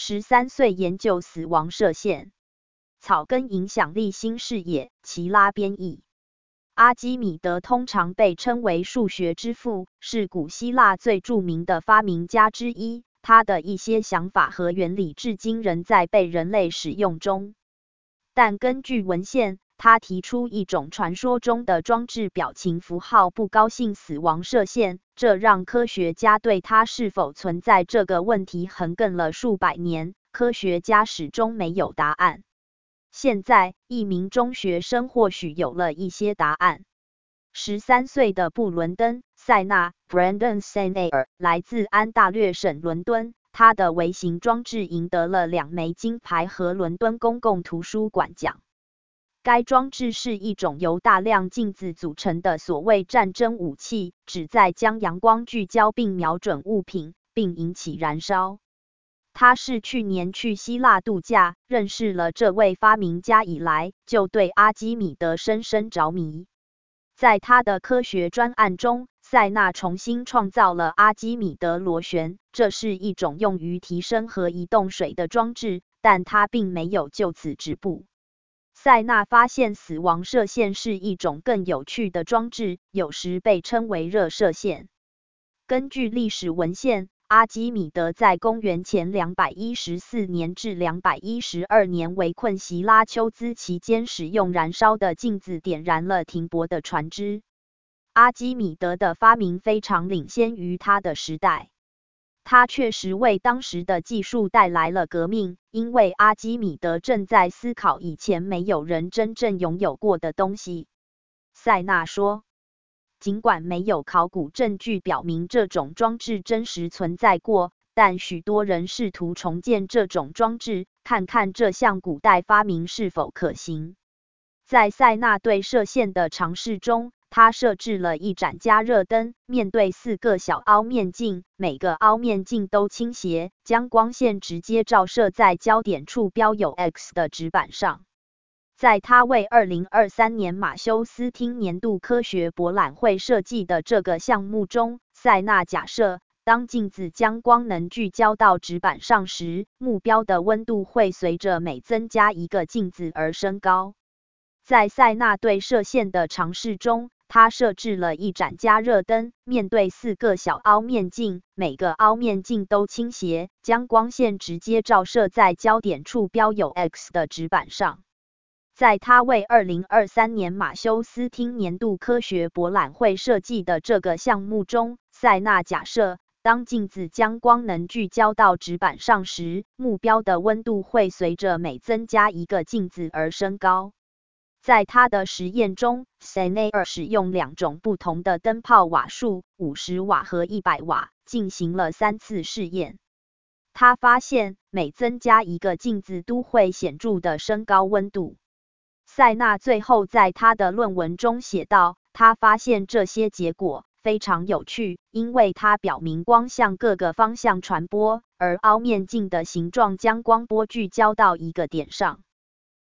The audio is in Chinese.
13岁研究死亡射线。草根影响力新视野，齐拉编译。阿基米德通常被称为数学之父，是古希腊最著名的发明家之一。他的一些想法和原理至今仍在被人类使用中。但根据文献，他提出一种传说中的装置表情符号不高兴死亡射线，这让科学家对他是否存在这个问题横亘了数百年，科学家始终没有答案。现在，一名中学生或许有了一些答案。13岁的布伦登·塞纳 （Brandon Sainair） 来自安大略省伦敦，他的微型装置赢得了2枚金牌和伦敦公共图书馆奖。该装置是一种由大量镜子组成的所谓战争武器，旨在将阳光聚焦并瞄准物品，并引起燃烧。他是去年去希腊度假，认识了这位发明家以来，就对阿基米德深深着迷。在他的科学专案中，塞纳重新创造了阿基米德螺旋，这是一种用于提升和移动水的装置，但他并没有就此止步。塞纳发现死亡射线是一种更有趣的装置，有时被称为热射线。根据历史文献，阿基米德在公元前214年至212年围困希拉丘兹期间，使用燃烧的镜子点燃了停泊的船只。阿基米德的发明非常领先于他的时代。他确实为当时的技术带来了革命，因为阿基米德正在思考以前没有人真正拥有过的东西。塞纳说，尽管没有考古证据表明这种装置真实存在过，但许多人试图重建这种装置，看看这项古代发明是否可行。在塞纳对射线的尝试中，他设置了一盏加热灯，面对4个小凹面镜，每个凹面镜都倾斜，将光线直接照射在焦点处标有 X 的纸板上。在他为2023年马修斯汀年度科学博览会设计的这个项目中，塞纳假设，当镜子将光能聚焦到纸板上时，目标的温度会随着每增加一个镜子而升高。在塞纳对射线的尝试中，他设置了一盏加热灯，面对4个小凹面镜，每个凹面镜都倾斜，将光线直接照射在焦点处标有 X 的纸板上。在他为2023年马修斯汀年度科学博览会设计的这个项目中，塞纳假设，当镜子将光能聚焦到纸板上时，目标的温度会随着每增加一个镜子而升高。在他的实验中，塞内尔使用2种不同的灯泡瓦数，50瓦和100瓦，进行了3次试验。他发现，每增加一个镜子都会显著地升高温度。塞纳最后在他的论文中写道，他发现这些结果非常有趣，因为它表明光向各个方向传播，而凹面镜的形状将光波聚焦到一个点上。